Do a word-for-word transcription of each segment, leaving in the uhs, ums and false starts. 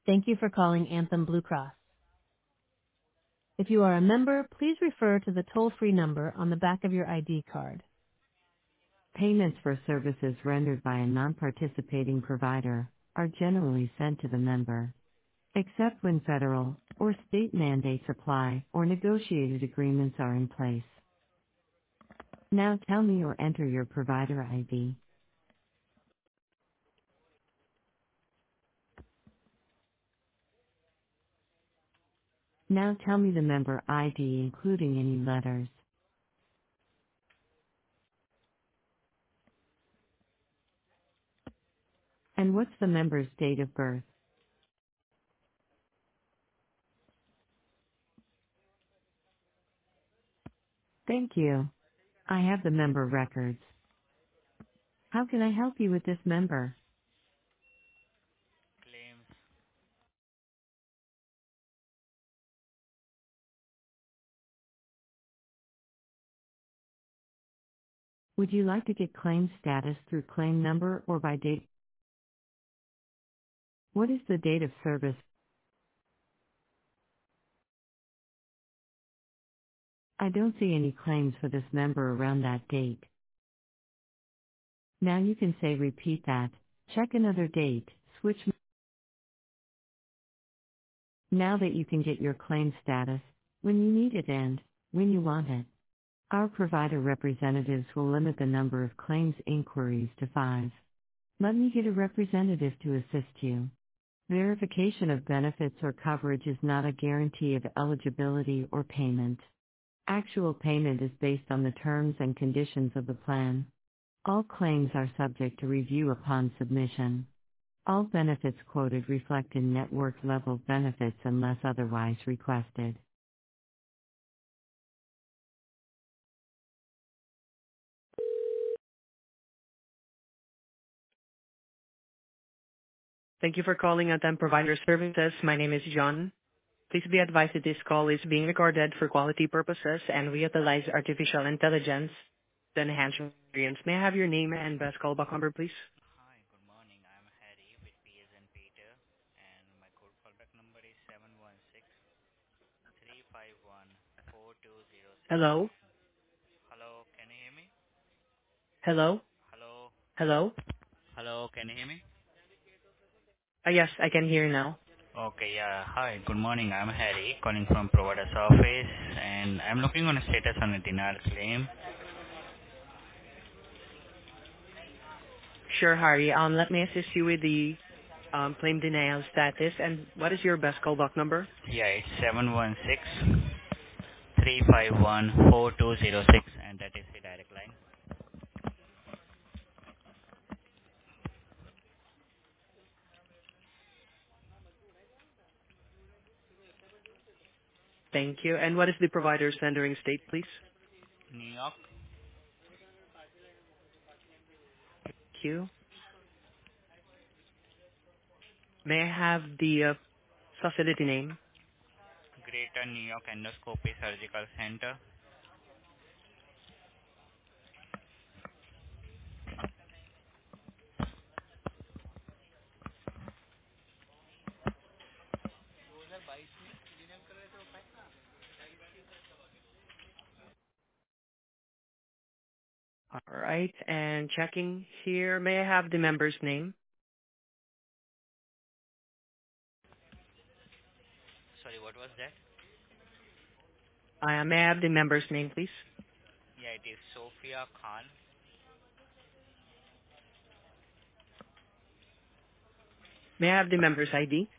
Thank you for calling Anthem Blue Cross. If you are a member, please refer to the toll-free number on the back of your I D card. Payments for services rendered by a non-participating provider are generally sent to the member, except when federal or state mandates apply or negotiated agreements are in place. Now tell me or enter your provider I D. Now tell me the member I D including any letters. And what's the member's date of birth? Thank you. I have the member records. How can I help you with this member? Claims. Would you like to get claim status through claim number or by date? What is the date of service? I don't see any claims for this member around that date. Now you can say repeat that, check another date, switch. m- Now that you can get your claim status, when you need it and, when you want it. Our provider representatives will limit the number of claims inquiries to five. Let me get a representative to assist you. Verification of benefits or coverage is not a guarantee of eligibility or payment. Actual payment is based on the terms and conditions of the plan. All claims are subject to review upon submission. All benefits quoted reflect in network level benefits unless otherwise requested. Thank you for calling Anthem Provider Services. My name is John. Please be advised that this call is being recorded for quality purposes, and we utilize artificial intelligence to enhance your experience. May I have your name and best callback number, please? Hi, good morning. I'm Harry with P as in Peter, and my code callback number is seven one six three five one four two zero six. Hello? Hello, can you hear me? Hello? Hello? Hello? Hello, can you hear me? Uh, yes, I can hear now. Okay, yeah. Hi, good morning. I'm Harry, calling from provider's office, and I'm looking on a status on a denial claim. Sure, Harry. Um, let me assist you with the um, claim denial status. And what is your best callback number? Yeah, it's seven one six three five one four two zero six, and that is the direct line. Thank you. And what is the provider's tendering state, please? New York, Thank you. May I have the uh, facility name? Greater New York Endoscopy Surgical Center. All right. And checking here, may I have the member's name? Sorry, what was that? Uh, may I have the member's name, please? Yeah, it is Sophia Khan. May I have the member's I D?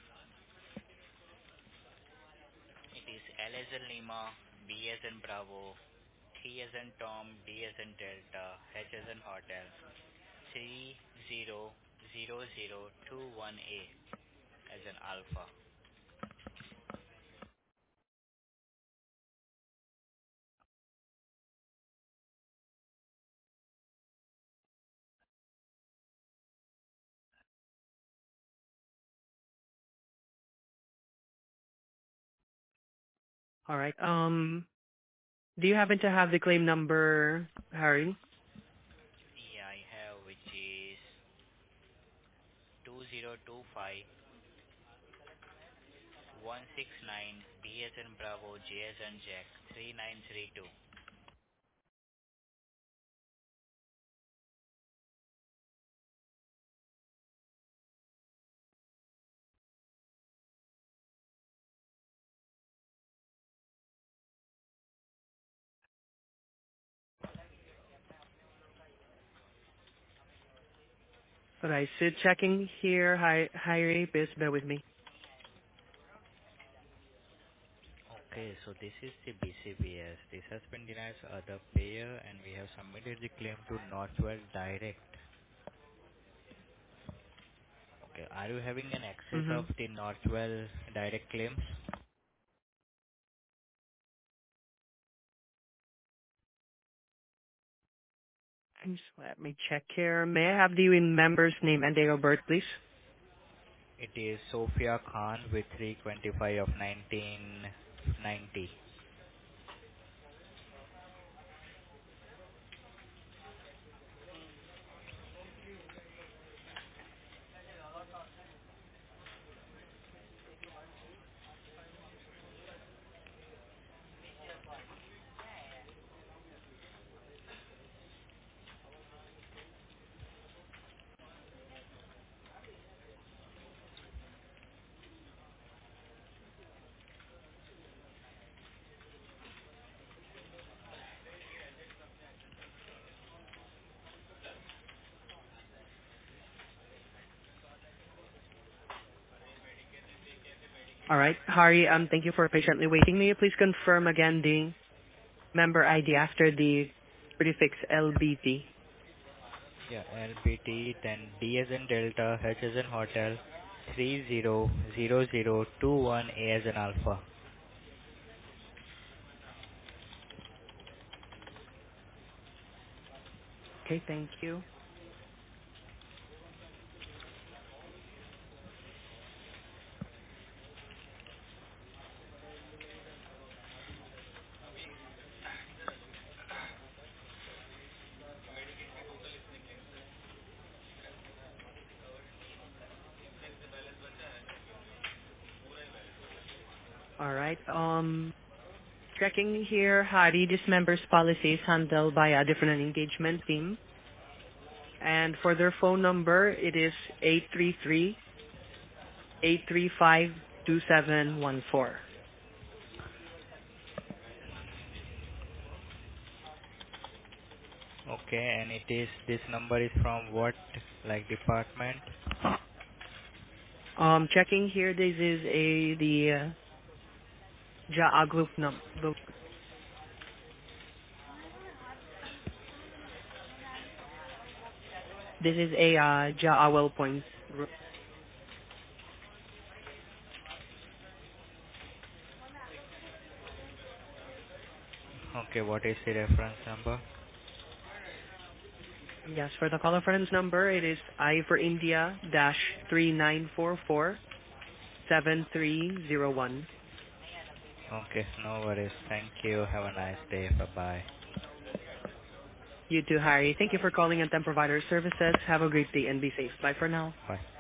It is L as in Lima, B as in Bravo, T as in Tom, D as in Delta, H as in Hotel, three zero zero zero two one A as in Alpha. All right. Um, do you happen to have the claim number, Harry? Yeah, I have, which is two zero two five one six nine B as in Bravo, J as in Jack, three nine three two. Alright, so checking here. Hi, hi, Ray, please bear with me. Okay, so this is the B C B S. This has been denied to other payer and we have submitted the claim to Northwell Direct. Okay, are you having an access Mm-hmm. of the Northwell Direct claims? Just let me check here. May I have the member's name and date of birth, please? It is Sophia Khan with three twenty-five of nineteen ninety. Alright, Hari, um, thank you for patiently waiting. May you please confirm again the member I D after the prefix L B T? Yeah, L B T, then D as in Delta, H as in Hotel, three zero zero zero two one A as in Alpha. Okay, thank you. Alright, um, checking here, Hari, this member's policy is handled by a different engagement team. And for their phone number, it is eight three three, eight three five, two seven one four. Okay, and it is, this number is from what, like department? Um, checking here, this is a, the, uh, J A A group num, group. This is a, uh, J A A well points group. Okay, what is the reference number? Yes, for the call reference number, it is I for India dash three nine four four seven three zero one. Okay, no worries. Thank you. Have a nice day. Bye-bye. You too, Harry. Thank you for calling Anthem Provider Services. Have a great day and be safe. Bye for now. Bye.